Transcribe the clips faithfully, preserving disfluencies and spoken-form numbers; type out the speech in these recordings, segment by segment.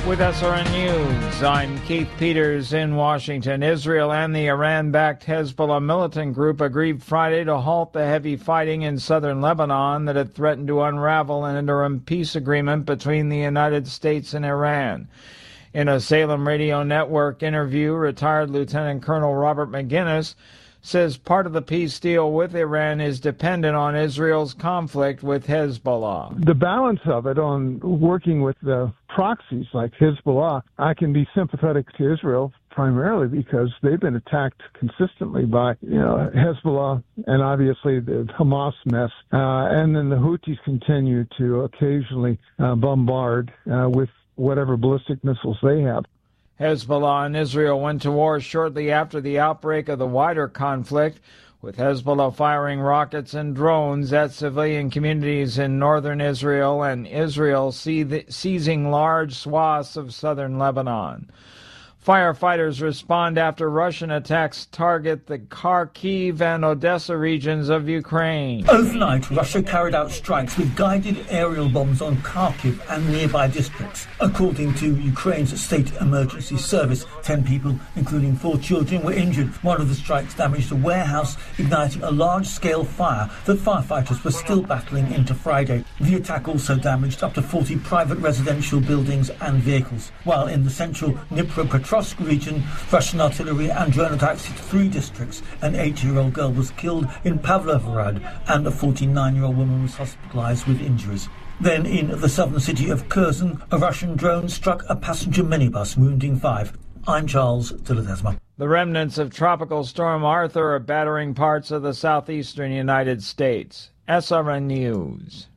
With S R N News, I'm Keith Peters in Washington. Israel and the Iran-backed Hezbollah militant group agreed Friday to halt the heavy fighting in southern Lebanon that had threatened to unravel an interim peace agreement between the United States and Iran. In a Salem Radio Network interview, retired Lieutenant Colonel Robert McGinnis says part of the peace deal with Iran is dependent on Israel's conflict with Hezbollah. The balance of it on working with the proxies like Hezbollah, I can be sympathetic to Israel primarily because they've been attacked consistently by, you know, Hezbollah and obviously the Hamas mess. Uh, and then the Houthis continue to occasionally uh, bombard uh, with whatever ballistic missiles they have. Hezbollah and Israel went to war shortly after the outbreak of the wider conflict, with Hezbollah firing rockets and drones at civilian communities in northern Israel and Israel seizing large swaths of southern Lebanon. Firefighters respond after Russian attacks target the Kharkiv and Odessa regions of Ukraine. Overnight, Russia carried out strikes with guided aerial bombs on Kharkiv and nearby districts. According to Ukraine's State Emergency Service, ten people, including four children, were injured. One of the strikes damaged a warehouse, igniting a large-scale fire that firefighters were still battling into Friday. The attack also damaged up to forty private residential buildings and vehicles. While in the central Dnipropetrovsk region, Russian artillery and drone attacks hit three districts. An eight-year-old girl was killed in Pavlovrad and a forty-nine-year-old woman was hospitalized with injuries. Then in the southern city of Kherson, a Russian drone struck a passenger minibus, wounding five. I'm Charles de Ledesma. The remnants of Tropical Storm Arthur are battering parts of the southeastern United States. S R N News.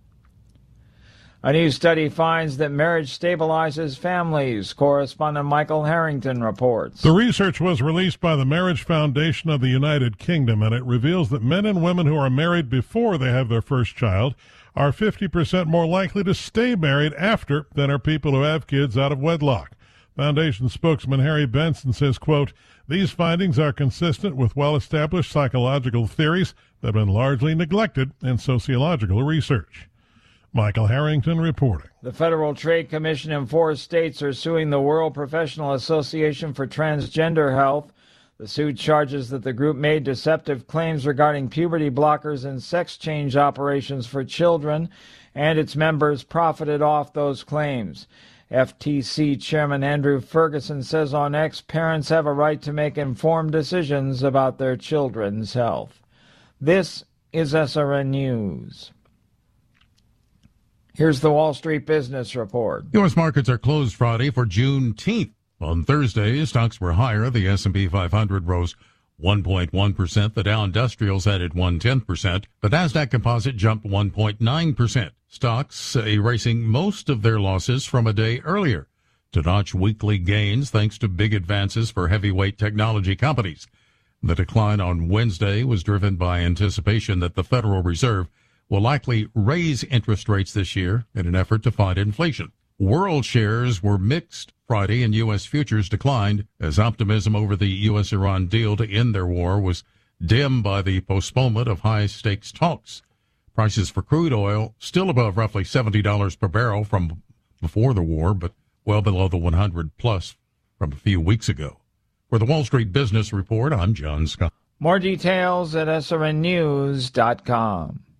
A new study finds that marriage stabilizes families. Correspondent Michael Harrington reports. The research was released by the Marriage Foundation of the United Kingdom, and it reveals that men and women who are married before they have their first child are fifty percent more likely to stay married after than are people who have kids out of wedlock. Foundation spokesman Harry Benson says, quote, "These findings are consistent with well-established psychological theories that have been largely neglected in sociological research." Michael Harrington reporting. The Federal Trade Commission in four states are suing the World Professional Association for Transgender Health. The suit charges that the group made deceptive claims regarding puberty blockers and sex change operations for children, and its members profited off those claims. F T C Chairman Andrew Ferguson says on X, parents have a right to make informed decisions about their children's health. This is S R N News. Here's the Wall Street Business Report. U S markets are closed Friday for Juneteenth. On Thursday, stocks were higher. The S and P five hundred rose one point one percent. The Dow Industrials added one tenth percent. The Nasdaq Composite jumped one point nine percent. Stocks erasing most of their losses from a day earlier to notch weekly gains thanks to big advances for heavyweight technology companies. The decline on Wednesday was driven by anticipation that the Federal Reserve will likely raise interest rates this year in an effort to fight inflation. World shares were mixed Friday, and U S futures declined as optimism over the U S Iran deal to end their war was dimmed by the postponement of high-stakes talks. Prices for crude oil still above roughly seventy dollars per barrel from before the war, but well below the one hundred plus from a few weeks ago. For the Wall Street Business Report, I'm John Scott. More details at S R N news dot com.